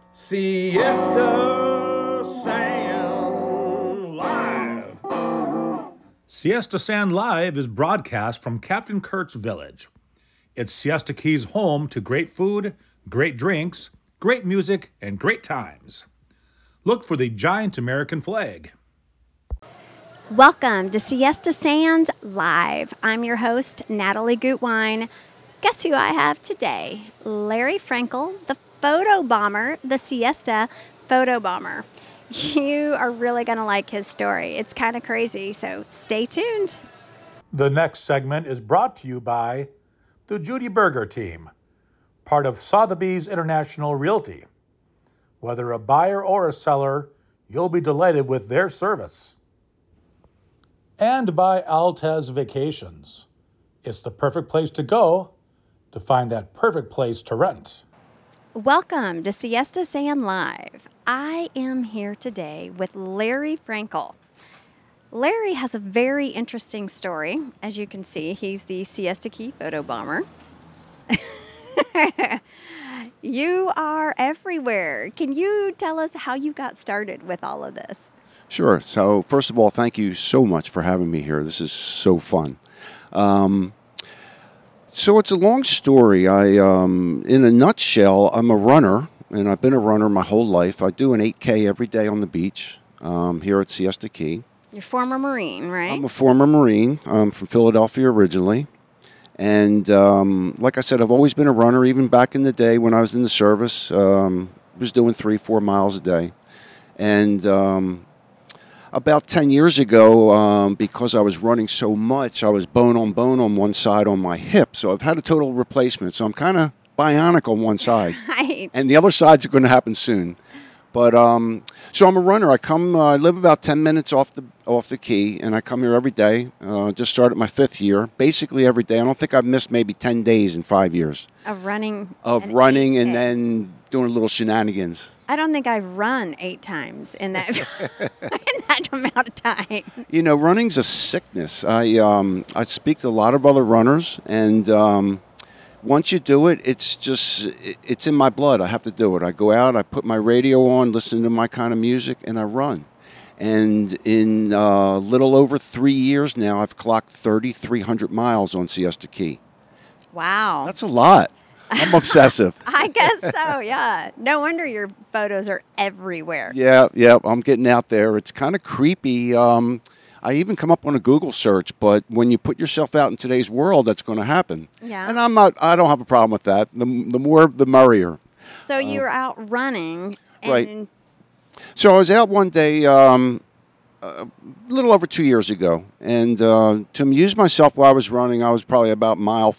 Siesta Sound Live. Siesta Sand Live is broadcast from Captain Kurt's Village. It's Siesta Key's home to great food, great drinks, great music, and great times. Look for the giant American flag. Welcome to Siesta Sand Live. I'm your host, Natalie Gutwine. Guess who I have today? Larry Frankel, the photo bomber, the Siesta photo bomber. You are really going to like his story. It's kind of crazy, so stay tuned. The next segment is brought to you by the Judy Berger Team, part of Sotheby's International Realty. Whether a buyer or a seller, you'll be delighted with their service. And by Altez Vacations. It's the perfect place to go to find that perfect place to rent. Welcome to Siesta Sand Live. I am here today with Larry Frankel. Larry has a very interesting story. As you can see, he's the Siesta Key photo bomber. You are everywhere. Can you tell us how you got started with all of this? Sure. So first of all, thank you so much for having me here. This is so fun. So it's a long story. In a nutshell, I'm a runner, and I've been a runner my whole life. I do an 8K every day on the beach here at Siesta Key. You're a former Marine, right? I'm a former Marine. I'm from Philadelphia originally. And like I said, I've always been a runner, even back in the day when I was in the service. I was doing 3-4 miles a day. And about 10 years ago, because I was running so much, I was bone on one side on my hip. So I've had a total replacement. So I'm kind of bionic on one side. Right. And the other side's going to happen soon. But so I'm a runner. I live about 10 minutes off the key, and I come here every day. Just started my 5th year, basically every day. I don't think I've missed maybe 10 days in 5 years. Of running And then doing little shenanigans. I don't think I've run 8 times in that in that amount of time. You know, running's a sickness. I speak to a lot of other runners, and once you do it, it's in my blood. I have to do it. I go out, I put my radio on, listen to my kind of music, and I run. And in a little over 3 years now, I've clocked 3,300 miles on Siesta Key. Wow. That's a lot. I'm obsessive. I guess so, yeah. No wonder your photos are everywhere. Yeah, I'm getting out there. It's kind of creepy. I even come up on a Google search, but when you put yourself out in today's world, that's going to happen. Yeah. And I don't have a problem with that. The more, the merrier. So you were out running. And Right. So I was out one day a little over 2 years ago, and to amuse myself while I was running, I was probably about mile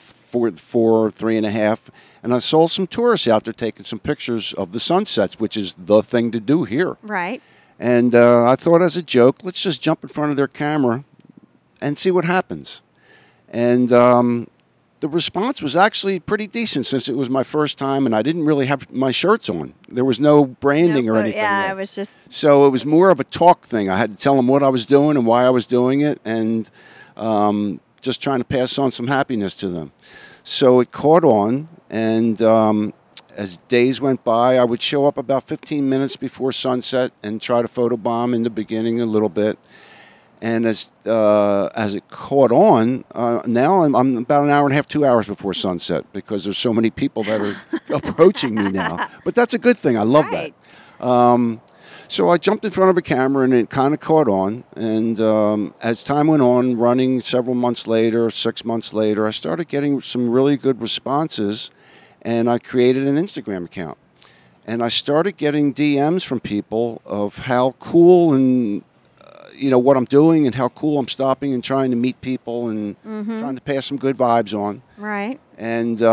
3.5, and I saw some tourists out there taking some pictures of the sunsets, which is the thing to do here. Right. And I thought, as a joke, let's just jump in front of their camera and see what happens. And the response was actually pretty decent, since it was my first time and I didn't really have my shirts on. There was no branding or anything. Yeah, there. it was just... So it was more of a talk thing. I had to tell them what I was doing and why I was doing it, and just trying to pass on some happiness to them. So it caught on, and as days went by, I would show up about 15 minutes before sunset and try to photobomb in the beginning a little bit. And as it caught on, now I'm about an hour and a half, 2 hours before sunset, because there's so many people that are approaching me now. But that's a good thing. I love Right. that. So I jumped in front of a camera, and it kind of caught on. And as time went on, running several months later, 6 months later, I started getting some really good responses, and I created an Instagram account. And I started getting DMs from people of how cool and what I'm doing, and how cool I'm stopping and trying to meet people and trying to pass some good vibes on. Right. And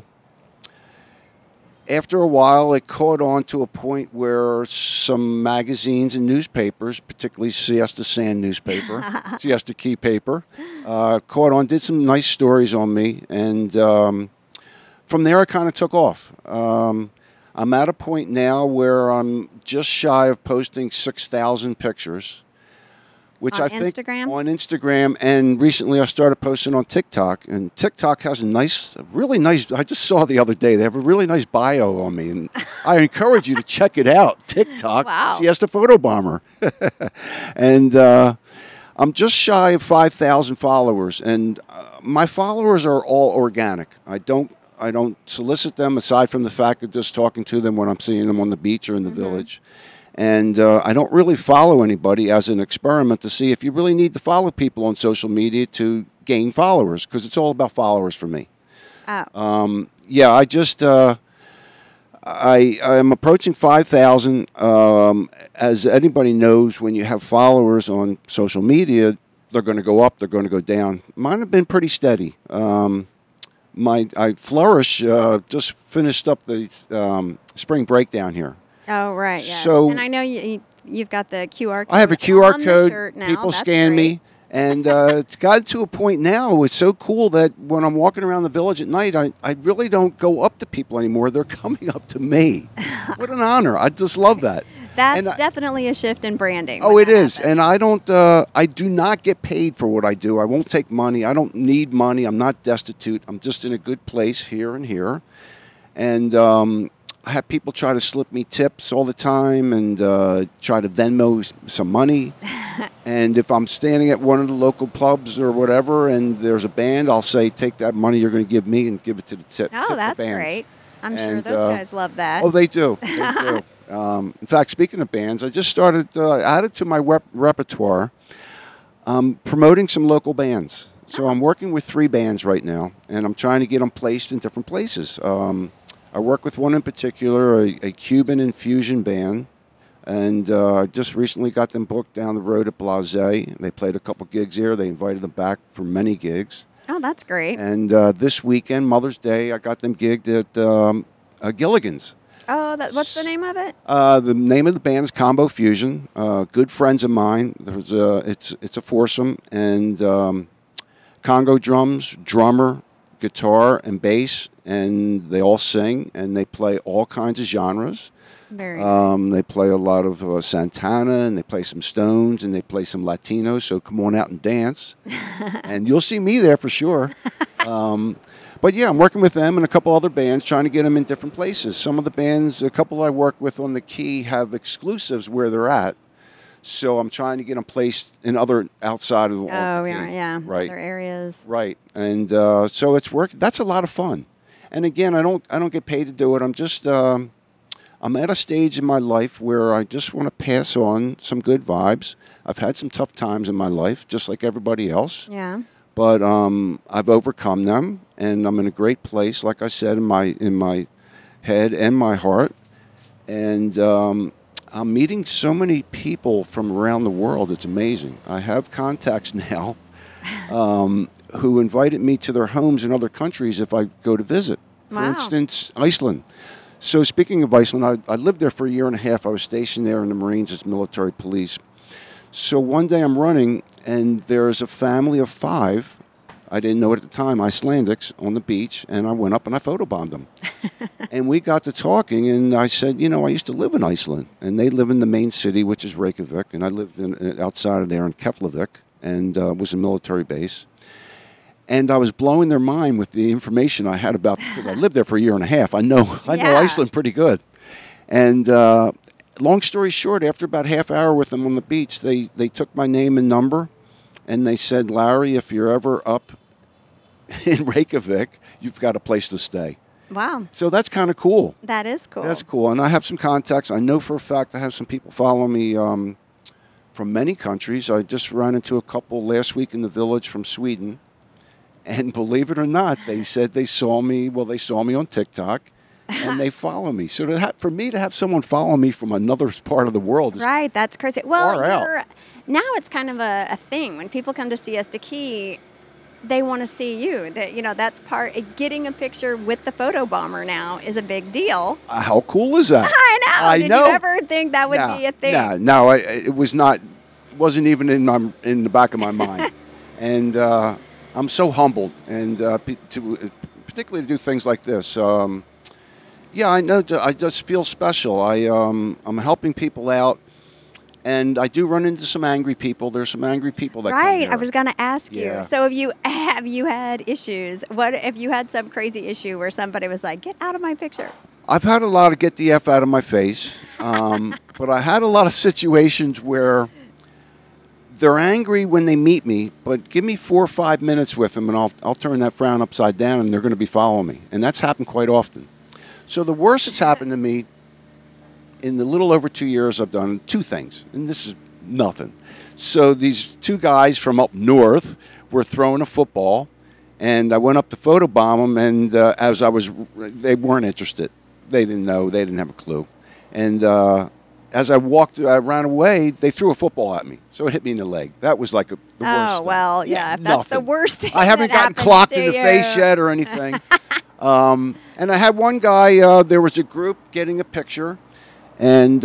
after a while, it caught on to a point where some magazines and newspapers, particularly Siesta Sand newspaper, Siesta Key paper, caught on, did some nice stories on me. And from there, I kind of took off. I'm at a point now where I'm just shy of posting 6,000 pictures. which On I think Instagram? on Instagram, and recently I started posting on TikTok. And TikTok has really nice. I just saw the other day they have a really nice bio on me, and I encourage you to check it out. TikTok, Wow. Siesta Photo Bomber, and I'm just shy of 5,000 followers, and my followers are all organic. I don't solicit them aside from the fact of just talking to them when I'm seeing them on the beach or in the village. And I don't really follow anybody as an experiment to see if you really need to follow people on social media to gain followers, because it's all about followers for me. Oh. Yeah, I just I'm approaching 5,000. As anybody knows, when you have followers on social media, they're going to go up, they're going to go down. Mine have been pretty steady. I Flourish just finished up the spring breakdown here. Oh, right. Yes. So- and I know you've got the QR code. I have a QR on the code. shirt now. People That's scan great. me. And it's gotten to a point now, it's so cool that when I'm walking around the village at night, I really don't go up to people anymore. They're coming up to me. What an honor. I just love that. That's And definitely a shift in branding. Oh, when it that is. happens. And I do not get paid for what I do. I won't take money. I don't need money. I'm not destitute. I'm just in a good place here and here. And I have people try to slip me tips all the time and try to Venmo some money. And if I'm standing at one of the local pubs or whatever and there's a band, I'll say, take that money you're going to give me and give it to the tip. Oh, tip that's the bands. great. I'm sure And, those guys love that. Oh, they do. They do. In fact, speaking of bands, I just started, added to my repertoire, promoting some local bands. So I'm working with 3 bands right now, and I'm trying to get them placed in different places. I work with one in particular, a Cuban infusion band, and I just recently got them booked down the road at Blase. They played a couple gigs here. They invited them back for many gigs. Oh, that's great. And this weekend, Mother's Day, I got them gigged at Gilligan's. Oh, what's the name of it? The name of the band is Combo Fusion. Good friends of mine. It's a foursome, and Congo drums, drummer, guitar, and bass, and they all sing, and they play all kinds of genres. Very nice. They play a lot of Santana, and they play some Stones, and they play some Latino, so come on out and dance. And you'll see me there for sure. But yeah, I'm working with them and a couple other bands, trying to get them in different places. Some of the bands, a couple I work with on the Key, have exclusives where they're at. So I'm trying to get them placed in other outside of the Oh, Key. yeah. Right. Other areas. Right. And so it's work. That's a lot of fun. And again, I don't get paid to do it. I'm just I'm at a stage in my life where I just want to pass on some good vibes. I've had some tough times in my life, just like everybody else. Yeah. But I've overcome them, and I'm in a great place, like I said, in my head and my heart. And I'm meeting so many people from around the world. It's amazing. I have contacts now who invited me to their homes in other countries if I go to visit. For Wow. instance, Iceland. So speaking of Iceland, I lived there for a year and a half. I was stationed there in the Marines as military police. So one day I'm running, and there's a family of 5, I didn't know it at the time, Icelandics, on the beach, and I went up and I photobombed them. And we got to talking, and I said, I used to live in Iceland, and they live in the main city, which is Reykjavik, and I lived outside of there in Keflavik, and was a military base. And I was blowing their mind with the information I had about, because I lived there for a year and a half. I know Yeah. Iceland pretty good. And long story short, after about half hour with them on the beach, they took my name and number, and they said, Larry, if you're ever up in Reykjavik, you've got a place to stay. Wow. So that's kind of cool. That is cool. That's cool. And I have some contacts. I know for a fact I have some people following me from many countries. I just ran into a couple last week in the village from Sweden. And believe it or not, they said they saw me on TikTok, and they follow me. So for me to have someone follow me from another part of the world is Right, that's crazy. Well, far out. now it's kind of a thing. When people come to Siesta Key, they want to see you. That's getting a picture with the photo bomber now is a big deal. How cool is that? I know. Did know. you ever think that would be a thing? No, it was not. It wasn't even in the back of my mind. And I'm so humbled, and particularly to do things like this. I know. I just feel special. I'm helping people out. And I do run into some angry people. There's some angry people that come Right. here. I was going to ask you. Yeah. So have you had issues? What if you had some crazy issue where somebody was like, "Get out of my picture"? I've had a lot of get the F out of my face, but I had a lot of situations where they're angry when they meet me, but give me 4 or 5 minutes with them, and I'll turn that frown upside down, and they're going to be following me, and that's happened quite often. So the worst that's happened to me in the little over 2 years, I've done 2 things, and this is nothing. So these 2 guys from up north were throwing a football, and I went up to photobomb them, and they weren't interested. They didn't know. They didn't have a clue. And as I ran away, they threw a football at me. So it hit me in the leg. That was like the worst Oh, thing. well, yeah, if that's the nothing. worst thing I haven't that gotten happens clocked to in the you. face yet or anything. And I had one guy, there was a group getting a picture, and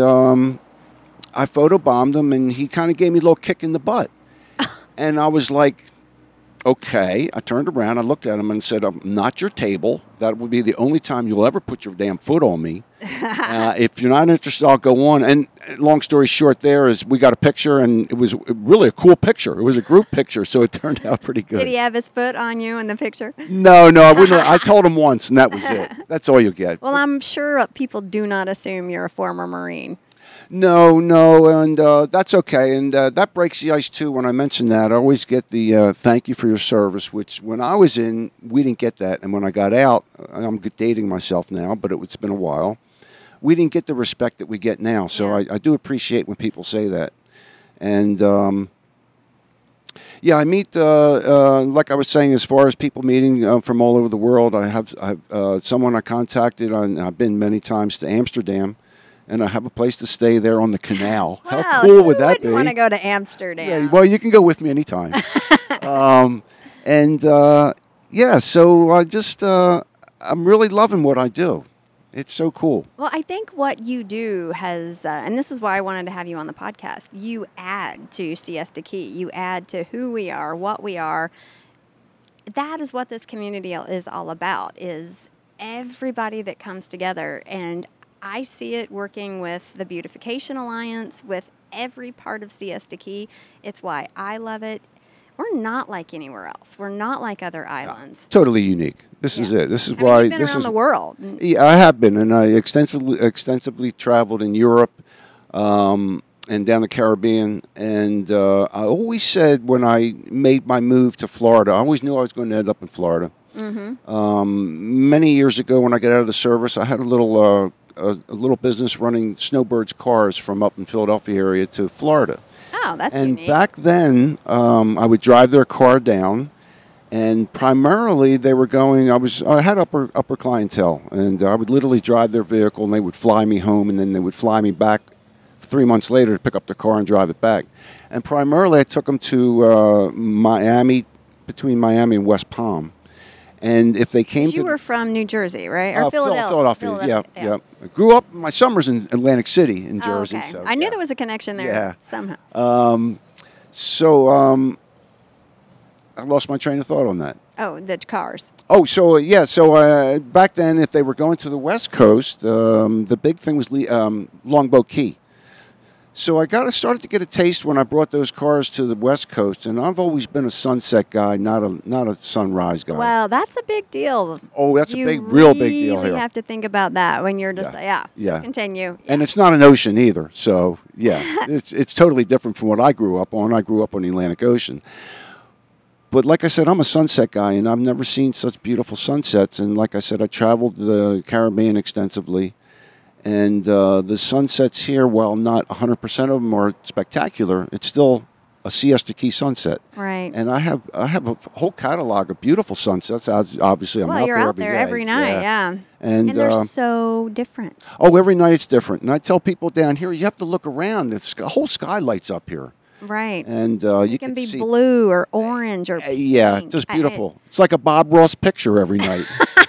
I photobombed him, and he kind of gave me a little kick in the butt. And I was like, okay. I turned around, I looked at him and said, I'm not your table. That would be the only time you'll ever put your damn foot on me. If you're not interested, I'll go on. And long story short there is we got a picture, and it was really a cool picture. It was a group picture, so it turned out pretty good. Did he have his foot on you in the picture? No, I wouldn't. I told him once, and that was it. That's all you get. Well, I'm sure people do not assume you're a former Marine. No, and that's okay. And that breaks the ice, too. When I mention that, I always get the thank you for your service, which when I was in, we didn't get that. And when I got out, I'm dating myself now, but it's been a while, we didn't get the respect that we get now. So Yeah. I do appreciate when people say that. And, yeah, I meet, like I was saying, as far as people meeting from all over the world, I have someone I contacted, and I've been many times to Amsterdam. And I have a place to stay there on the canal. Well, How cool would that be? want to go to Amsterdam? Yeah, well, you can go with me anytime. Yeah, so I'm really loving what I do. It's so cool. Well, I think what you do has, and this is why I wanted to have you on the podcast, you add to Siesta Key. You add to who we are, what we are. That is what this community is all about, is everybody that comes together. And I see it working with the Beautification Alliance, with every part of Siesta Key. It's why I love it. We're not like anywhere else. We're not like other islands. Totally unique. This is it. This is I mean, why you've been this around is the world. Yeah, I have been, and I extensively traveled in Europe and down the Caribbean. And I always said when I made my move to Florida, I always knew I was going to end up in Florida. Mm-hmm. Many years ago, when I got out of the service, I had a little business running Snowbird's cars from up in Philadelphia area to Florida. Oh, that's And unique. back then, I would drive their car down, and primarily they were going. I had upper clientele, and I would literally drive their vehicle, and they would fly me home, and then they would fly me back 3 months later to pick up the car and drive it back. And primarily, I took them to Miami, between Miami and West Palm. And if they came to... You were from New Jersey, right? Or Philadelphia, yeah. I grew up, my summers in Atlantic City, in Jersey. Oh, okay. So, I knew there was a connection there Yeah. somehow. I lost my train of thought on that. Oh, the cars. Oh, so back then, if they were going to the West Coast, the big thing was Longboat Key. So I started to get a taste when I brought those cars to the West Coast, and I've always been a sunset guy, not a sunrise guy. Well, that's a big deal. Oh, that's You a real big deal really here. have to think about that when you're just, Yeah. So Yeah. continue. And it's not an ocean either, so yeah, it's totally different from what I grew up on. I grew up on the Atlantic Ocean. But like I said, I'm a sunset guy, and I've never seen such beautiful sunsets. And like I said, I traveled the Caribbean extensively. And the sunsets here, while not 100% of them are spectacular, it's still a Siesta Key sunset. Right. And I have a whole catalog of beautiful sunsets. Obviously, I'm Well, out you're there out every there day. every night, yeah. And they're so different. oh, every night it's different. And I tell people down here, you have to look around. The whole sky lights up here. And And it you can be see, blue or orange or yeah, pink. just beautiful. It's like a Bob Ross picture every night.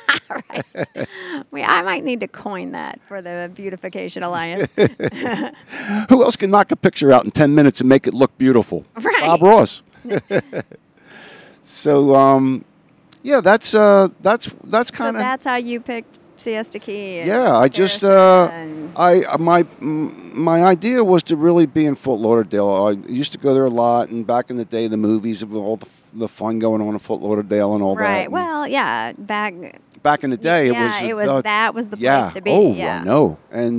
I might need to coin that for the Beautification Alliance. Who else can knock a picture out in 10 minutes and make it look beautiful? Right. Bob Ross. So, yeah, that's So kind of. that's how you picked Siesta Key. And Yeah, I just Sarasota and- my idea was to really be in Fort Lauderdale. I used to go there a lot, and back in the day, the movies of all the fun going on in Fort Lauderdale and all that. right. And Well, yeah, back back in the day, yeah, it was that was the yeah. place to be. Oh, yeah. I know.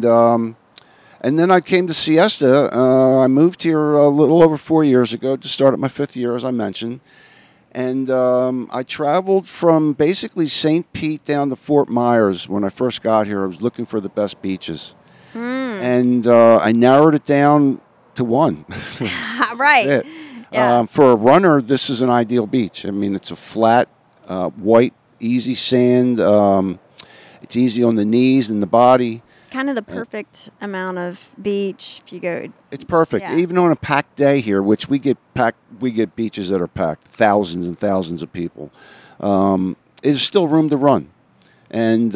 And then I came to Siesta. I moved here a little over 4 years ago to start at my 5th year, as I mentioned. And I traveled from basically St. Pete down to Fort Myers when I first got here. I was looking for the best beaches. And I narrowed it down to one. Right. It. Yeah. For a runner, this is an ideal beach. I mean, it's a flat, white, easy sand. It's easy on the knees and the body. Kind of the perfect amount of beach if you go. It's perfect. Yeah. Even on a packed day here, which we get beaches that are packed, thousands and thousands of people. There's still room to run. And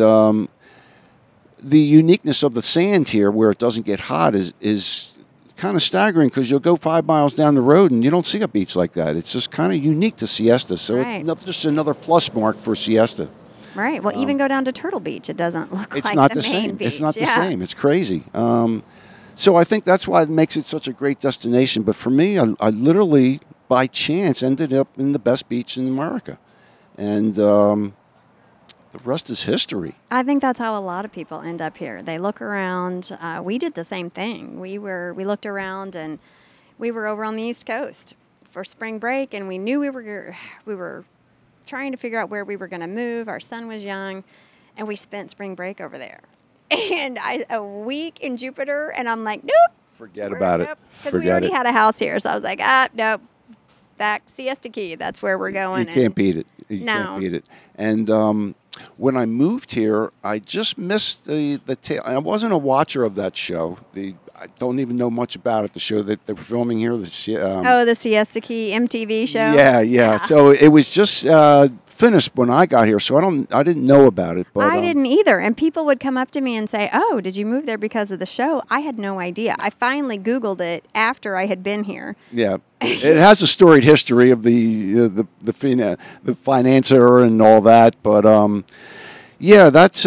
the uniqueness of the sand here, where it doesn't get hot, is kind of staggering, because you'll go 5 miles down the road and you don't see a beach like that. It's just kind of unique to Siesta. So Right. it's just another plus mark for Siesta. Right. Well, even go down to Turtle Beach. It doesn't look It's like not the the main same. beach. It's not the Yeah. same. It's crazy. So I think that's why it makes it such a great destination. But for me, I literally, by chance, ended up in the best beach in America. And the rest is history. I think that's how a lot of people end up here. They look around. We did the same thing. We looked around, and we were over on the East Coast for spring break, and we knew we were trying to figure out where we were going to move. Our son was young, and we spent spring break over there. And a week in Jupiter, and I'm like, nope. Forget about it. Because we Forget already it. had a house here, so I was like, nope. Back Siesta Key. That's where we're going. You can't beat it. You No. can't beat it. And when I moved here, I just missed the tail. I wasn't a watcher of that show. I don't even know much about it. The show that they were filming here. The Siesta Key MTV show. Yeah. So it was just finished when I got here, so I didn't know about it. But I didn't either. And people would come up to me and say, "Oh, did you move there because of the show?" I had no idea. I finally Googled it after I had been here. Yeah, it has a storied history of the financier and all that. But yeah, that's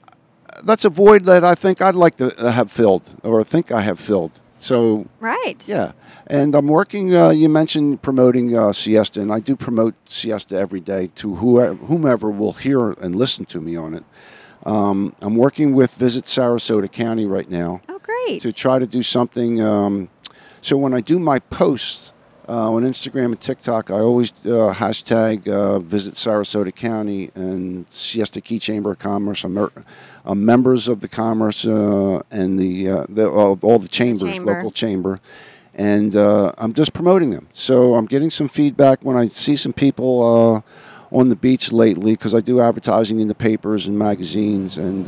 a void that I think I'd like to have filled, or think I have filled. So Right. yeah, and I'm working. You mentioned promoting Siesta, and I do promote Siesta every day to whomever will hear and listen to me on it. I'm working with Visit Sarasota County right now Oh, great. to try to do something. So when I do my posts on Instagram and TikTok, I always hashtag Visit Sarasota County and Siesta Key Chamber of Commerce. I'm members of the Commerce and all the chambers, chamber. local chamber, and I'm just promoting them. So I'm getting some feedback when I see some people on the beach lately, because I do advertising in the papers and magazines, and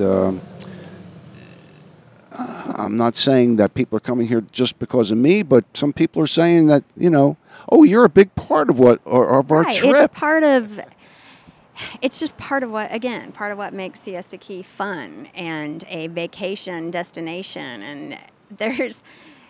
I'm not saying that people are coming here just because of me, but some people are saying that, oh, you're a big part of our Right. trip. It's just part of what makes Siesta Key fun and a vacation destination. And there's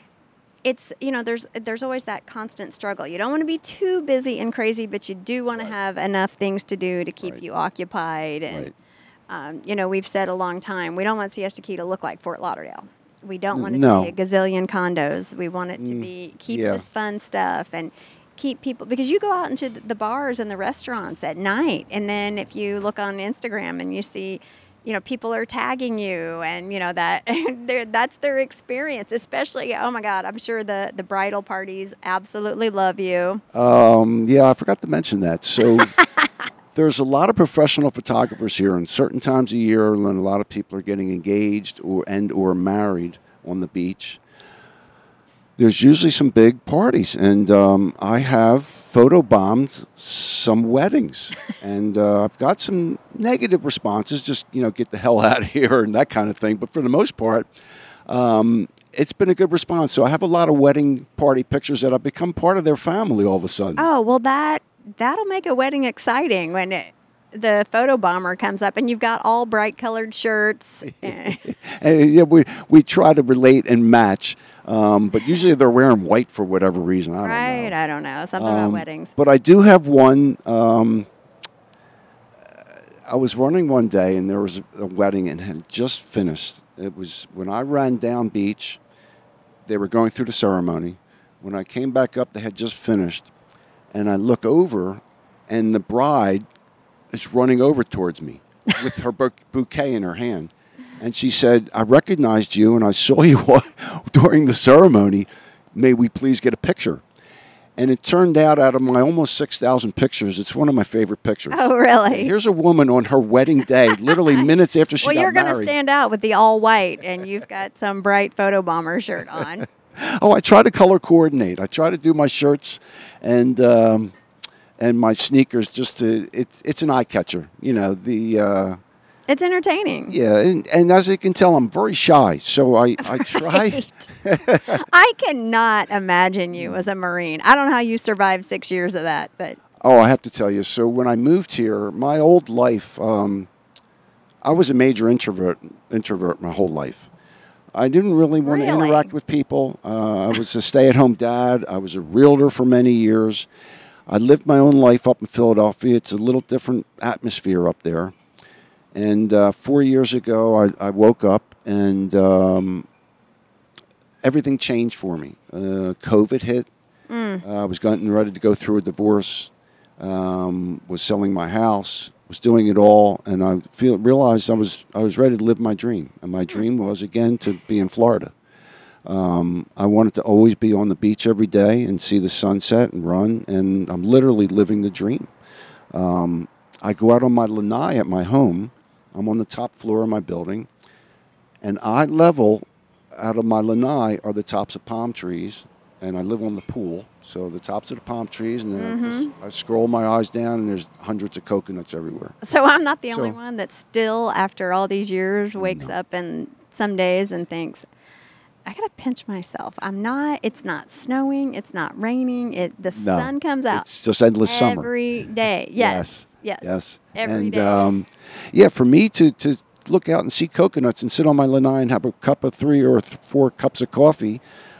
always that constant struggle. You don't want to be too busy and crazy, but you do want to have enough things to do to keep Right. you occupied. And Right. we've said a long time, we don't want Siesta Key to look like Fort Lauderdale. We don't want it No. to be a gazillion condos. We want it to keep yeah. this fun stuff and keep people, because you go out into the bars and the restaurants at night, and then if you look on Instagram and you see, people are tagging you, and that that's their experience. Especially, oh my God, I'm sure the bridal parties absolutely love you. Yeah, I forgot to mention that. So there's a lot of professional photographers here, and certain times a year when a lot of people are getting engaged or married on the beach, there's usually some big parties, and I have photobombed some weddings, and I've got some negative responses, just get the hell out of here and that kind of thing. But for the most part, it's been a good response. So I have a lot of wedding party pictures that I've become part of their family all of a sudden. Oh well, that'll make a wedding exciting when the photo bomber comes up and you've got all bright colored shirts. And, yeah, we try to relate and match. But usually they're wearing white for whatever reason. I don't know. I don't know. Something about weddings. But I do have one. I was running one day, and there was a wedding, and had just finished. It was when I ran down beach. They were going through the ceremony. When I came back up, they had just finished, and I look over, and the bride is running over towards me with her bouquet in her hand, and she said, "I recognized you, and I saw you during the ceremony. May we please get a picture?" And it turned out of my almost 6,000 pictures, it's one of my favorite pictures. Oh, really? Here's a woman on her wedding day, literally minutes after she got Well, you're married. going to stand out with the all white, and you've got some bright photo bomber shirt on. Oh, I try to color coordinate. I try to do my shirts and my sneakers just to. It's an eye catcher, you know. It's entertaining. Yeah, and as you can tell, I'm very shy, so I try. Right. I cannot imagine you as a Marine. I don't know how you survived 6 years of that, but Oh, I have to tell you. So when I moved here, my old life, I was a major introvert my whole life. I didn't really want to Really? interact with people. I was a stay-at-home dad. I was a realtor for many years. I lived my own life up in Philadelphia. It's a little different atmosphere up there. And 4 years ago, I woke up and everything changed for me. COVID hit. I was getting ready to go through a divorce. Was selling my house. Was doing it all, and I realized I was ready to live my dream. And my dream was again to be in Florida. I wanted to always be on the beach every day and see the sunset and run. And I'm literally living the dream. I go out on my lanai at my home. I'm on the top floor of my building, and eye level out of my lanai are the tops of palm trees, and I live on the pool, so the tops of the palm trees, and then I scroll my eyes down, and there's hundreds of coconuts everywhere. so I'm not the only So- one that still, after all these years, wakes up and some days and thinks, I gotta pinch myself. It's not snowing, it's not raining, the No, sun comes out It's just endless summer. every day. Yes. Yes. Every and, day. Yeah, for me to look out and see coconuts and sit on my lanai and have a cup of 3 or 4 cups of coffee,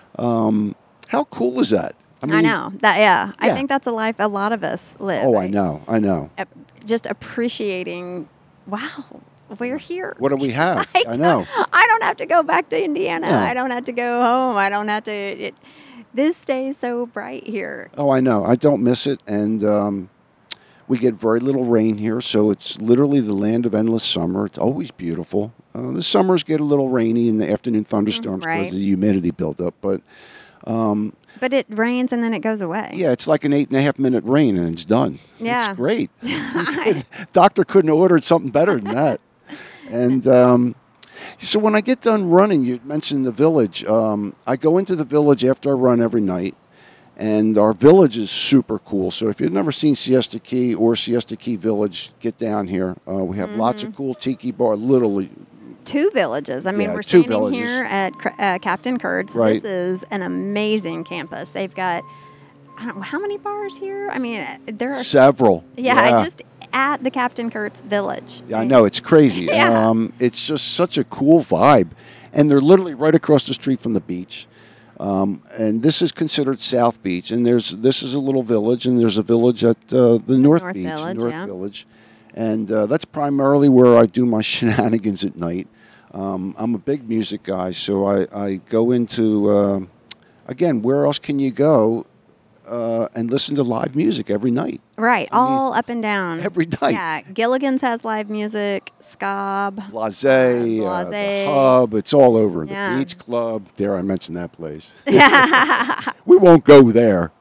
how cool is that? I know. I Yeah. think that's a life a lot of us live. Oh, I know. Just appreciating, wow, we're here. What do we have? I know. I don't have to go back to Indiana. No. I don't have to go home. I don't have to. This stays so bright here. Oh, I know. I don't miss it. And we get very little rain here, so it's literally the land of endless summer. It's always beautiful. The summers get a little rainy in the afternoon thunderstorms right. because of the humidity buildup. But But it rains and then it goes away. yeah, it's like an 8.5 minute rain and it's done. Yeah. It's great. Doctor couldn't have ordered something better than that. And so when I get done running, you mentioned the village. I go into the village after I run every night. And our village is super cool. So if you've never seen Siesta Key or Siesta Key Village, get down here. We have lots of cool tiki bars, literally. 2 villages. I mean, Yeah, we're 2 standing villages. here at Captain Kurt's. Right. This is an amazing campus. They've got, I don't know, how many bars here? I mean, there are Several. Yeah, just at the Captain Kurt's Village. Yeah, I know. It's crazy. Yeah. It's just such a cool vibe. And they're literally right across the street from the beach. And this is considered South Beach. And this is a little village, and there's a village at the North Beach, Village, North yeah. Village. And that's primarily where I do my shenanigans at night. I'm a big music guy, so I go into, again, where else can you go and listen to live music every night? Right, all up and down. Every night. Yeah, Gilligan's has live music, Scob. Blase, Blase. the Hub, it's all over. Yeah. The Beach Club, dare I mention that place? We won't go there.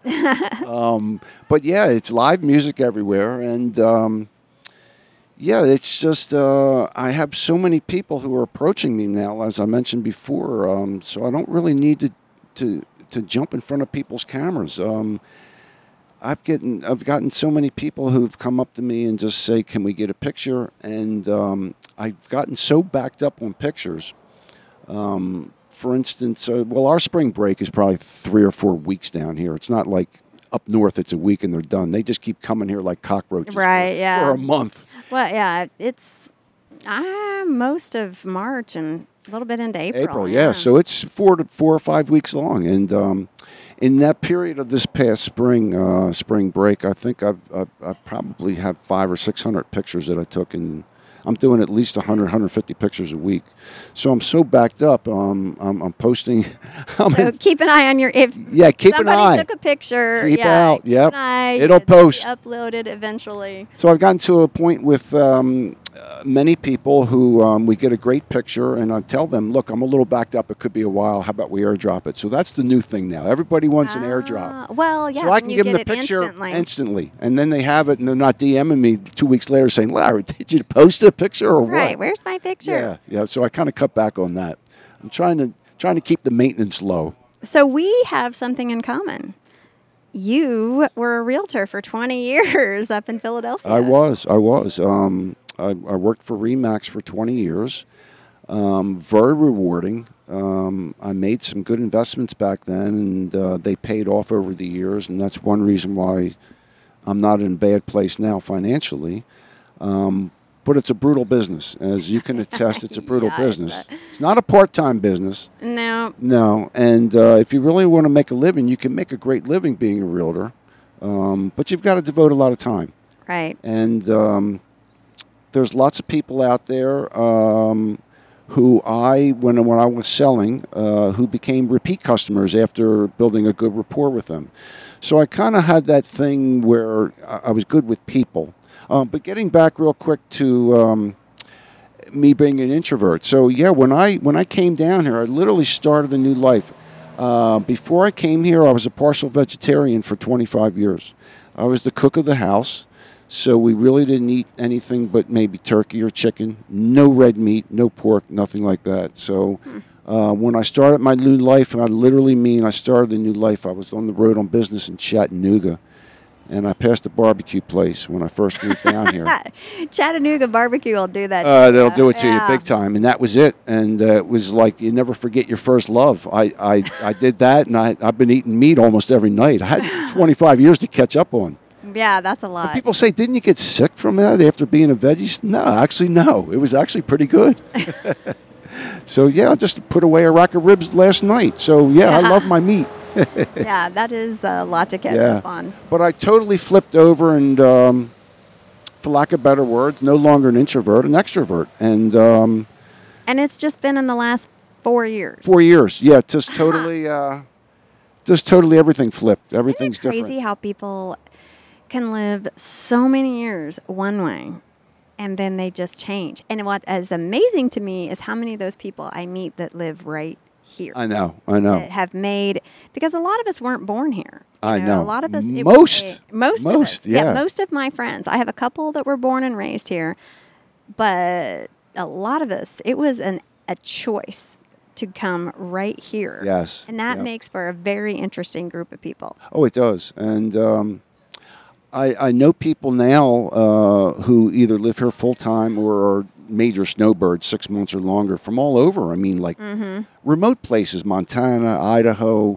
But yeah, it's live music everywhere. And yeah, it's just, I have so many people who are approaching me now, as I mentioned before. So I don't really need to jump in front of people's cameras. I've gotten so many people who've come up to me and just say, "Can we get a picture?" And I've gotten so backed up on pictures. For instance, our spring break is probably 3 or 4 weeks down here. It's not like up north; it's a week and they're done. They just keep coming here like cockroaches Right, yeah. for a month. Well, yeah, it's most of March and A little bit into April. April, yeah. So it's 4 or 5 weeks long, and in that period of this past spring break, I think I probably have 500 or 600 pictures that I took, and I'm doing at least 100, 150 pictures a week. So I'm so backed up. I'm posting. So keep an eye on your keep an eye. Somebody took a picture. Keep out. Keep Yep. an eye. It'll post. Be uploaded eventually. So I've gotten to a point with many people who we get a great picture, and I tell them, look, I'm a little backed up. It could be a while. How about we airdrop it? So that's the new thing now. Everybody wants an airdrop. Well, yeah. So I can give them the picture instantly. And then they have it, and they're not DMing me 2 weeks later saying, Larry, did you post a picture or what? Right. Where's my picture? Yeah. So I kind of cut back on that. I'm trying to keep the maintenance low. So we have something in common. You were a realtor for 20 years up in Philadelphia. I was. I worked for RE/MAX for 20 years. Very rewarding. I made some good investments back then, and they paid off over the years, and that's one reason why I'm not in a bad place now financially. But it's a brutal business. As you can attest, it's a brutal business. It's not a part-time business. No. No. And if you really want to make a living, you can make a great living being a realtor. But you've got to devote a lot of time. Right. And there's lots of people out there who when I was selling, who became repeat customers after building a good rapport with them. So I kind of had that thing where I was good with people. But getting back real quick to me being an introvert. So yeah, when I came down here, I literally started a new life. Before I came here, I was a partial vegetarian for 25 years. I was the cook of the house, so we really didn't eat anything but maybe turkey or chicken. No red meat, no pork, nothing like that. So when I started my new life, and I literally mean I started a new life, I was on the road on business in Chattanooga. And I passed a barbecue place when I first moved down here. Chattanooga barbecue will do that. They'll do it to you big time. And that was it. And it was like you never forget your first love. I did that, and I've been eating meat almost every night. I had 25 years to catch up on. Yeah, that's a lot. And people say, didn't you get sick from that after being a veggie? No, actually, no. It was actually pretty good. So, yeah, I just put away a rack of ribs last night. So, yeah, I love my meat. Yeah, that is a lot to catch up on. But I totally flipped over and, for lack of better words, no longer an introvert, an extrovert. And it's just been in the last 4 years. 4 years, yeah. Just totally everything flipped. Everything's Isn't it crazy different. How people can live so many years one way, and then they just change. And what is amazing to me is how many of those people I meet that live right here. I know. That have made, because a lot of us weren't born here. I know. A lot of us. Most of us. Yeah. Most of my friends. I have a couple that were born and raised here, but a lot of us, it was a choice to come right here. Yes. And that makes for a very interesting group of people. Oh, it does. And I know people now who either live here full time or are major snowbirds 6 months or longer from all over. I mean, like remote places, Montana, Idaho.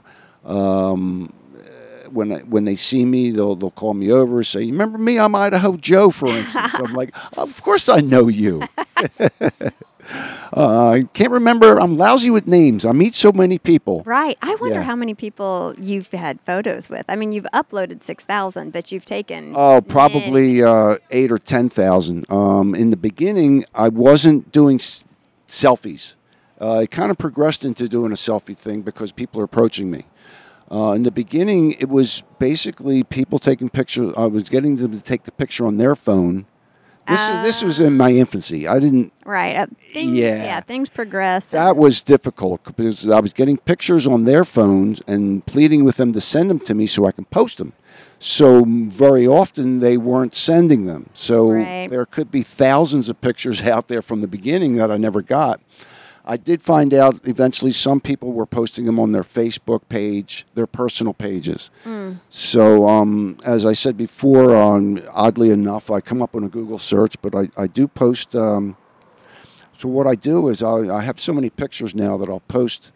When they see me, they'll call me over and say, "You remember me? I'm Idaho Joe," for instance. I'm like, "Of course I know you." I can't remember. I'm lousy with names. I meet so many people. Right. I wonder how many people you've had photos with. I mean, you've uploaded 6,000, but you've taken... Oh, probably 8,000 or 10,000. In the beginning, I wasn't doing selfies. It kind of progressed into doing a selfie thing because people are approaching me. In the beginning, it was basically people taking pictures. I was getting them to take the picture on their phone. This was in my infancy. I didn't... Right. Things progress. That was difficult because I was getting pictures on their phones and pleading with them to send them to me so I can post them. So very often they weren't sending them. So there could be thousands of pictures out there from the beginning that I never got. I did find out eventually some people were posting them on their Facebook page, their personal pages. So as I said before, oddly enough, I come up on a Google search, but I do post. So what I do is I have so many pictures now that I'll post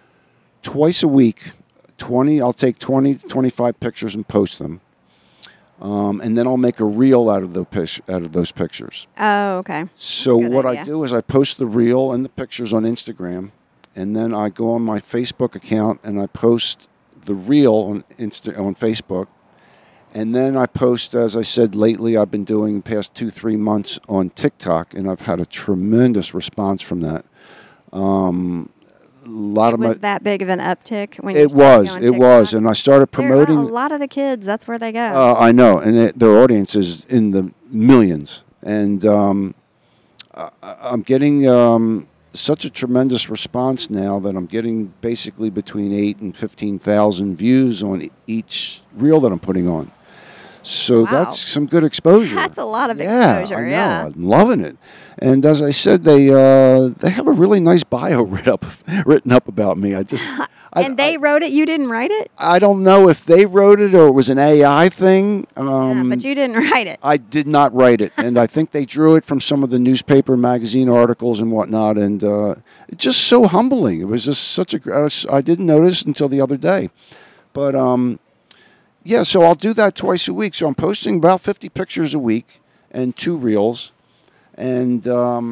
twice a week. I'll take 20 to 25 pictures and post them. and then I'll make a reel out of those pictures. Oh, okay. So That's a good what I idea. do is I post the reel and the pictures on Instagram, and then I go on my Facebook account and I post the reel on Facebook, and then I post, as I said lately, I've been doing the past 2-3 months on TikTok, and I've had a tremendous response from that. Was that big of an uptick when you It started was, going it TikTok? was, and I started There are promoting. a lot of the kids, that's where they go. I know, and their audience is in the millions, and I'm getting such a tremendous response now that I'm getting basically between 8,000 and 15,000 views on each reel that I'm putting on. So Wow. that's some good exposure. That's a lot of I exposure, know. yeah. I'm loving it. And as I said, they have a really nice bio written up about me. And they wrote it, you didn't write it? I don't know if they wrote it or it was an AI thing. Yeah, but you didn't write it. I did not write it, and I think they drew it from some of the newspaper, magazine articles and whatnot, and it's just so humbling. It was just I didn't notice until the other day. But, yeah, so I'll do that twice a week. So I'm posting about 50 pictures a week and 2 reels. And,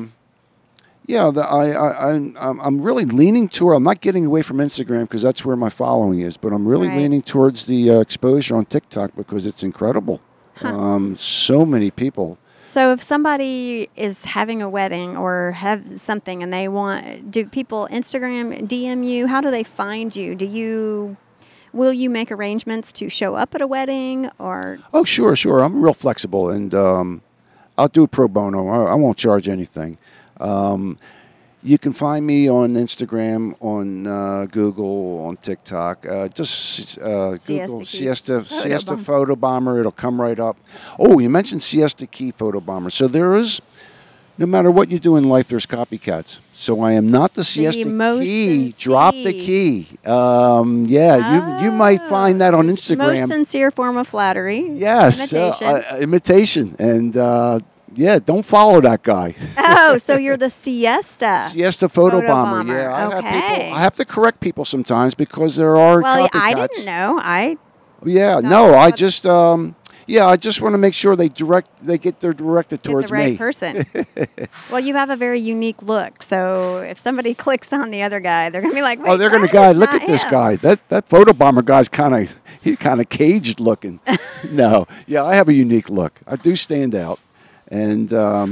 I'm really leaning toward, I'm not getting away from Instagram because that's where my following is, but I'm really Right. leaning towards the exposure on TikTok because it's incredible. So many people. So if somebody is having a wedding or have something and do people Instagram DM you? How do they find you? Will you make arrangements to show up at a wedding or? Oh, sure. I'm real flexible, and I'll do pro bono. I won't charge anything. You can find me on Instagram, on Google, on TikTok. Just Google Siesta Photo Bomber. It'll come right up. Oh, you mentioned Siesta Key Photo Bomber. So there is, no matter what you do in life, there's copycats. So I am not the Siesta Key. Drop the key. You might find that on Instagram. Most sincere form of flattery. Yes, Imitation. imitation. And don't follow that guy. Oh, so you're the Siesta. Siesta Photo Photo Bomber. Bomber. Yeah, I have to correct people sometimes because there are Well, copycats. I didn't know. I just want to make sure they get directed towards the right me. person. Well, you have a very unique look. So if somebody clicks on the other guy, they're going to be like, Oh, they're going to look at this guy. That Photo Bomber guy's he's kind of caged looking. No, yeah, I have a unique look. I do stand out, and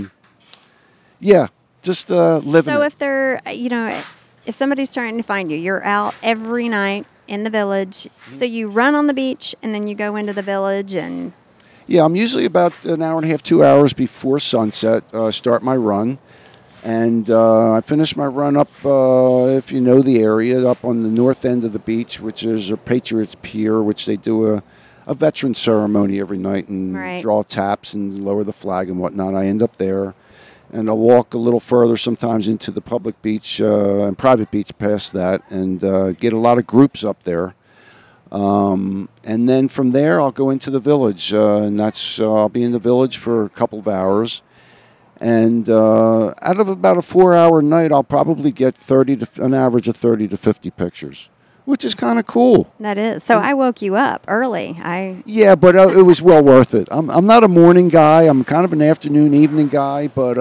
just living. So it. if somebody's trying to find you, you're out every night in the village. So you run on the beach and then you go into the village and. Yeah, I'm usually about an hour and a half, 2 hours before sunset, start my run. And I finish my run up, if you know the area, up on the north end of the beach, which is a Patriots Pier, which they do a veteran ceremony every night and draw taps and lower the flag and whatnot. I end up there. And I'll walk a little further sometimes into the public beach and private beach past that and get a lot of groups up there. And then from there, I'll go into the village, and I'll be in the village for a couple of hours. And out of about a 4-hour night, I'll probably get an average of 30 to 50 pictures, which is kind of cool. That is. So I woke you up early. Yeah, but it was well worth it. I'm not a morning guy. I'm kind of an afternoon, evening guy. But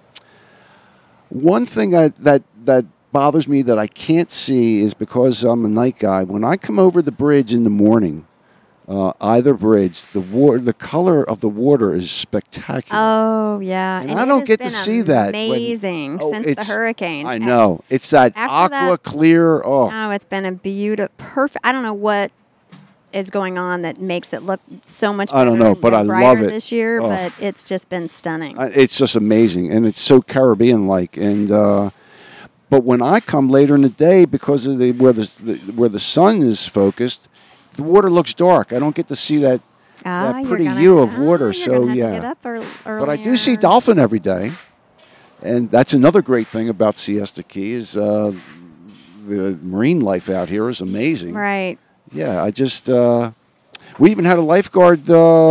one thing that bothers me that I can't see is because I'm a night guy. When I come over the bridge in the morning, either bridge, the color of the water is spectacular. Oh, yeah. And I don't get to see that. Amazing since the hurricanes. I know. It's that aqua clear. Oh, it's been a beautiful, perfect. I don't know what is going on that makes it look so much better. I don't know, but I love it this year, but it's just been stunning. It's just amazing, and it's so Caribbean-like. And but when I come later in the day, because of where the sun is focused, the water looks dark. I don't get to see that pretty view of water. So get up but I do see dolphin every day, and that's another great thing about Siesta Key is the marine life out here is amazing. Right. Yeah, I just we even had a lifeguard.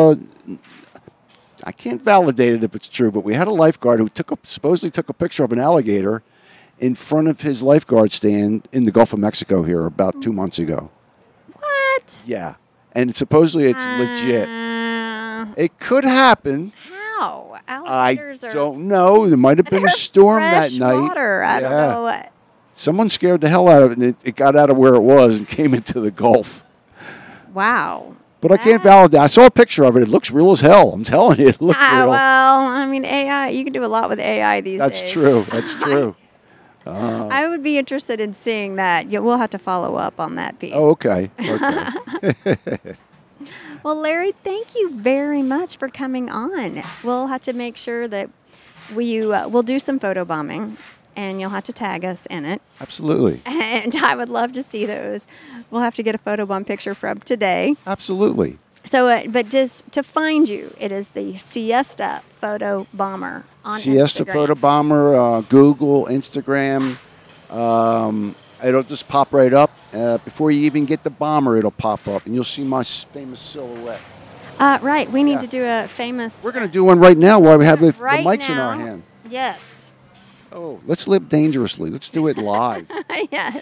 I can't validate it if it's true, but we had a lifeguard who supposedly took a picture of an alligator in front of his lifeguard stand in the Gulf of Mexico here about 2 months ago. What? Yeah, and supposedly it's legit. It could happen. How? I Alligators are don't know. There might have been a storm that fresh night. water. I don't know what. Someone scared the hell out of it, and it got out of where it was and came into the Gulf. Wow. But I can't validate. I saw a picture of it. It looks real as hell. I'm telling you, it looks real. Well, I mean, AI, you can do a lot with AI these days. That's true. That's true. I would be interested in seeing that. We'll have to follow up on that piece. Oh, okay. Okay. Well, Larry, thank you very much for coming on. We'll have to make sure that we'll do some photo bombing, and you'll have to tag us in it. Absolutely. And I would love to see those. We'll have to get a photo bomb picture from today. Absolutely. So, but just to find you, it is the Siesta Photo Bomber on Siesta Instagram. Photo Bomber, Google, Instagram. It'll just pop right up. Before you even get the bomber, it'll pop up, and you'll see my famous silhouette. Right. We need to do a famous. We're going to do one right now while we have the right mics in now. our hand. Yes. Oh, let's live dangerously. Let's do it live. Yes.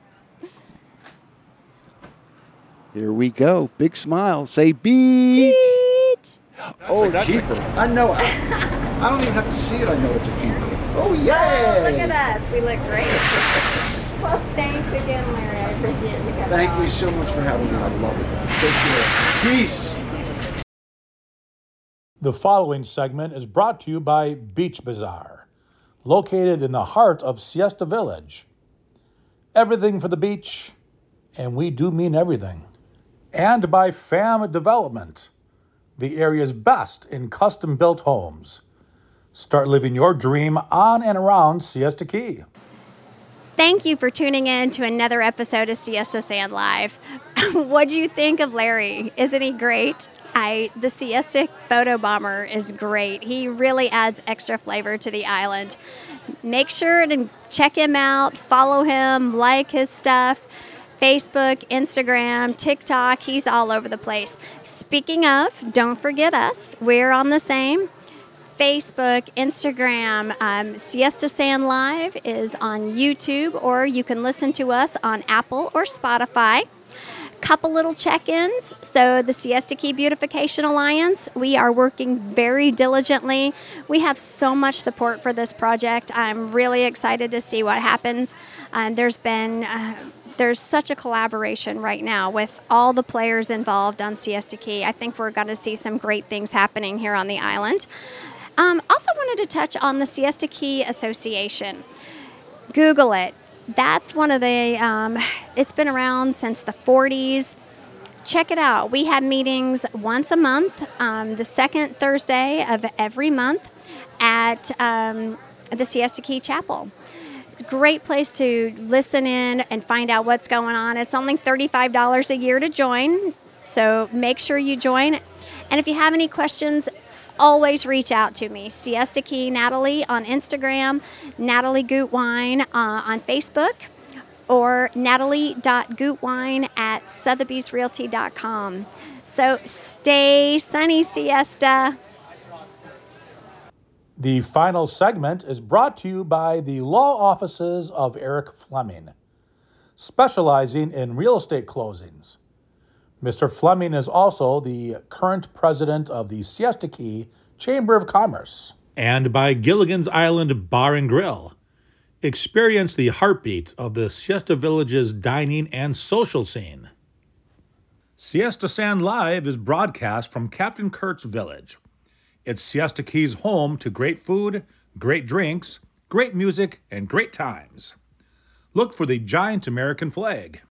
Here we go. Big smile. Say beach. Oh, that's keeper. I know. I don't even have to see it. I know it's a keeper. Oh, yeah. Oh, look at us. We look great. Well, thanks again, Larry. I appreciate you coming Thank on. you so much for having me. I love it. Take care. Peace. The following segment is brought to you by Beach Bazaar, located in the heart of Siesta Village. Everything for the beach, and we do mean everything. And by FAM Development, the area's best in custom-built homes. Start living your dream on and around Siesta Key. Thank you for tuning in to another episode of Siesta Sand Live. What'd you think of Larry? Isn't he great? The Siesta Photo Bomber is great. He really adds extra flavor to the island. Make sure to check him out, follow him, like his stuff. Facebook, Instagram, TikTok, he's all over the place. Speaking of, don't forget us. We're on the same. Facebook, Instagram, Siesta Sand Live is on YouTube, or you can listen to us on Apple or Spotify. Couple little check-ins. So the Siesta Key Beautification Alliance, we are working very diligently. We have so much support for this project. I'm really excited to see what happens. There's such a collaboration right now with all the players involved on Siesta Key. I think we're going to see some great things happening here on the island. Also wanted to touch on the Siesta Key Association. Google it. That's one of the, it's been around since the 40s. Check it out. We have meetings once a month, the second Thursday of every month at the Siesta Key Chapel. Great place to listen in and find out what's going on. It's only $35 a year to join, so make sure you join. And if you have any questions, always reach out to me. Siesta Key Natalie on Instagram, Natalie Gutwein on Facebook, or natalie.gutwein@sotheby'srealty.com. So stay sunny, Siesta. The final segment is brought to you by the law offices of Eric Fleming, specializing in real estate closings. Mr. Fleming is also the current president of the Siesta Key Chamber of Commerce. And by Gilligan's Island Bar and Grill. Experience the heartbeat of the Siesta Village's dining and social scene. Siesta Sand Live is broadcast from Captain Kurt's Village. It's Siesta Key's home to great food, great drinks, great music, and great times. Look for the giant American flag.